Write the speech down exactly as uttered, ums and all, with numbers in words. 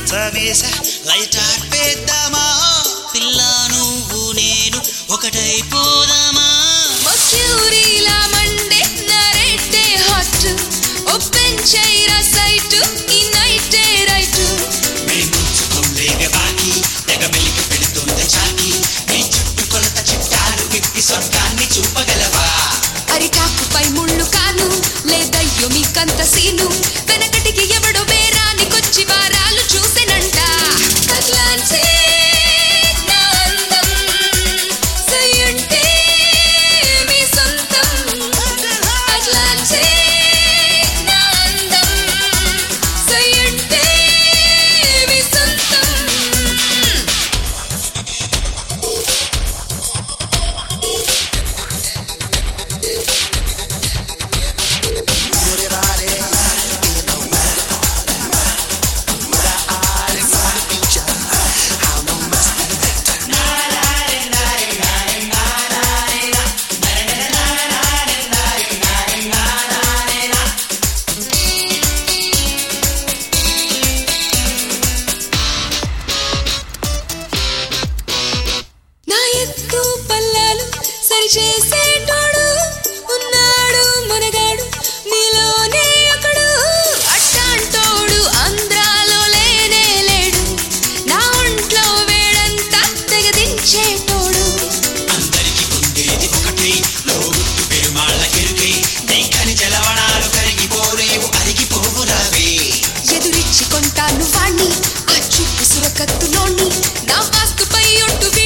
మంచమేసా light ఆర్పేద్దామా పిల్లా నువ్వు నేను ఒకటైపోదామా మక్యూరీలా మండే నరేటే హాట్ ఓపెన్ చేయరా సైట్ ఈ నైటే రైట్ మేముంచుకుందేగ బాకి తెగ మెలికి పెడుతుంది చాకి నీ చుట్టూ కొలత చిట్టాలు విప్పి స్వర్గాన్ని చూపగలవా అరిటాకుపై ముళ్ళు కాను లేదయ్యో మీకంత సీను వెనకటికి ఎవడో వేరానికొచ్చి వారాలు చూసినంట అట్లాంటి నా అందం సయ్యంటే మీ సొంతం అట్లాంటి నా అందం సయ్యంటే మీ సొంతం నా ఎత్తు పల్లాలు సరిచేసేటోడు ఉన్నాడు మనగాడు నీలోనే ఒకడు అట్టాంటోడు ఆంధ్రాలో లేనే లేడు నా ఒంట్లో వేడంతా తెగదించేటోడు అందరికి ఉండేది ఒకటి లోగుట్టు పెరుమాళ్ళ కెరుకే నీ ఖనిజ లవణాలు కరిగిపోలేవు అరిగిపోవురావే ఎదురిచ్చి కొంటాను వాణ్ణి ఆ చూపు సురకత్తులోని నా వాస్తుపై ఒట్టు